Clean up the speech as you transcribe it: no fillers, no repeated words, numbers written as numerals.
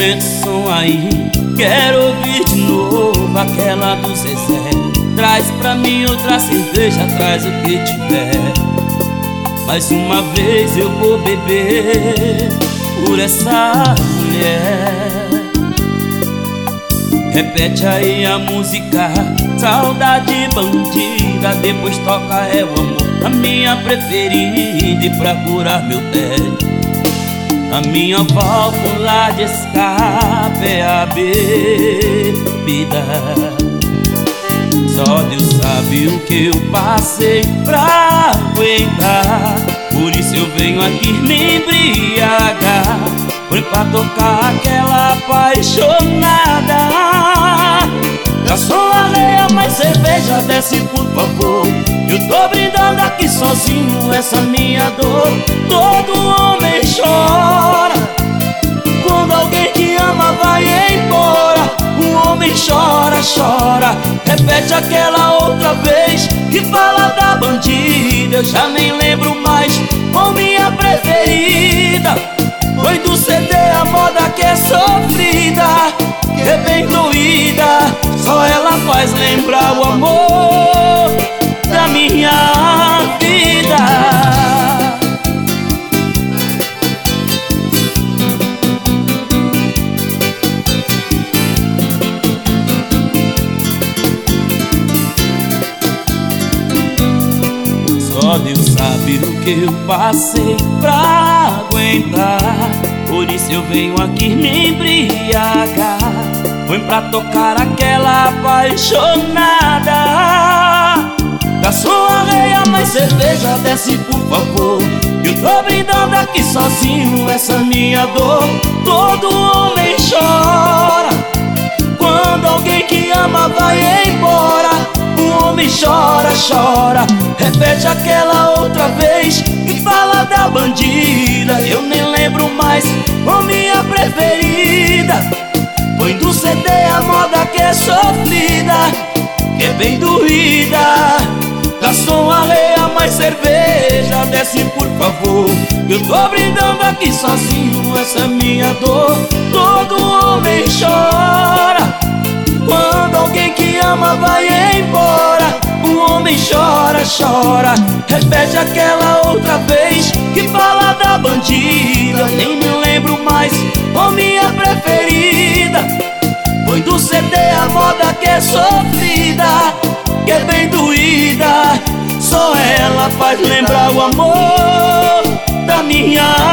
aumenta o som aí, quero ouvir de novo aquela do Zezé. Traz pra mim outra cerveja, traz o que tiver. Mais uma vez eu vou beber por essa mulher. Repete aí a música, saudade bandida. Depois toca É o Amor, a minha preferida, e pra curar meu tédio a minha válvula de escape é a bebida. Só Deus sabe o que eu passei pra aguentar, por isso eu venho aqui me embriagar. Foi pra tocar aquela apaixonada. Garçom, areia, mais cerveja, desce por favor. Eu tô brindando aqui sozinho essa minha dor. Todo homem chora quando alguém que ama vai embora. O homem chora, chora. Repete aquela outra vez que fala da bandida. Eu já nem lembro mais qual minha preferida. Foi do CD a moda que é sofrida, que é bem doída. Só ela faz lembrar o amor da minha vida. Só Deus sabe o que eu passei pra aguentar, por isso eu venho aqui me embriagar. Foi pra tocar aquela apaixonada. Garçom, areia, mais cerveja, desce por favor. Eu tô brindando aqui sozinho essa minha dor. Todo homem chora quando alguém que ama vai embora. O homem chora, chora. Repete aquela outra vez e fala da bandida. Eu nem lembro mais qual minha preferida. Põe do CD a moda que é sofrida, que é bem doída. Garçom, areia, mais cerveja, desce por favor. Eu tô brindando aqui sozinho essa minha dor. Todo homem chora quando alguém que ama vai embora. O homem chora, chora. Repete aquela outra vez que fala da bandida. Nem me lembro mais qual minha preferida. Põe do CD a moda que é sofrida, que é bem doída. Só ela faz lembrar o amor da minha